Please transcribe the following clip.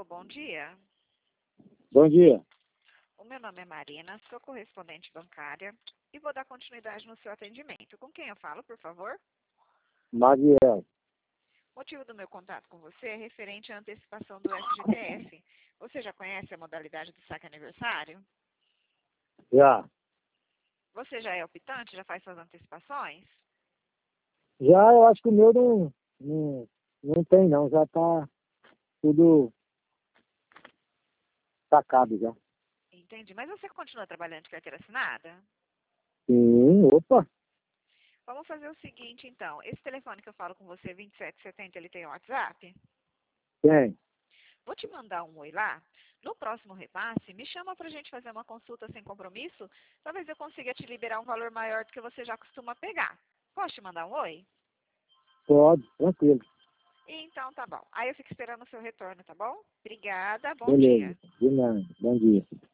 Alô, bom dia. Bom dia, O meu nome é Marina, sou correspondente bancária e vou dar continuidade no seu atendimento. Com quem eu falo, por favor? Mariel. O motivo do meu contato com você é referente à antecipação do FGTS. Você já conhece a modalidade do saque aniversário? Já, Você já é optante? Já faz suas antecipações? já eu acho que o meu não tem não, já tá tudo sacado já. Entendi. Mas você continua trabalhando de carteira assinada? Sim, opa, Vamos fazer o seguinte, então. Esse telefone que eu falo com você, 2770, ele tem WhatsApp? tem. Vou te mandar um oi lá. No próximo repasse, me chama para a gente fazer uma consulta sem compromisso. Talvez eu consiga te liberar um valor maior do que você já costuma pegar. Posso te mandar um oi? Pode, tranquilo. Então tá bom. Aí eu fico esperando o seu retorno, tá bom? Obrigada, bom Beleza, dia. de nada, bom dia.